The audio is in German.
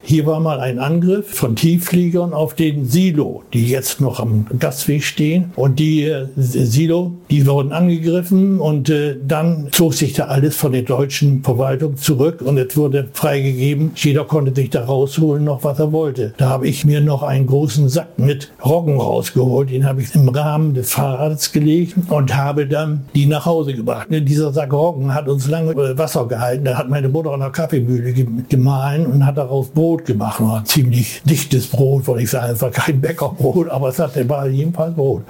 Hier war mal ein Angriff von Tieffliegern auf den Silo, die jetzt noch am Gastweg stehen. Und die Silo, die wurden angegriffen und dann zog sich da alles von der deutschen Verwaltung zurück und es wurde freigegeben. Jeder konnte sich da rausholen, noch was er wollte. Da habe ich mir noch einen großen Sack mit Roggen rausgeholt. Den habe ich im Rahmen des Fahrrades gelegt und habe dann die nach Hause gebracht. Dieser Sack Roggen hat uns lange Wasser gehalten. Da hat meine Mutter an der Kaffeemühle gemahlen und hat daraus Brot gemacht. War ein ziemlich dichtes Brot, wollte ich sagen. Es war kein Bäckerbrot, aber war jedenfalls Brot.